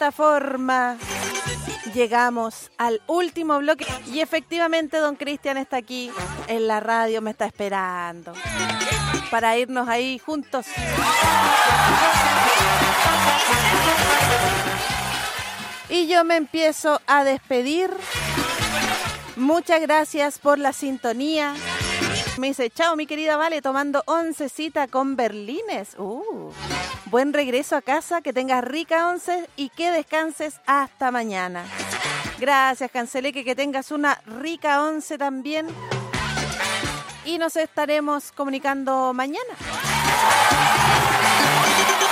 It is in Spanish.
esta forma llegamos al último bloque y efectivamente don Cristian está aquí en la radio, me está esperando para irnos ahí juntos. Y yo me empiezo a despedir. Muchas gracias por la sintonía. Me dice, chao mi querida Vale, tomando oncecita con berlines. Buen regreso a casa, que tengas rica once y que descanses hasta mañana. Gracias, Canceleque, que tengas una rica once también. Y nos estaremos comunicando mañana.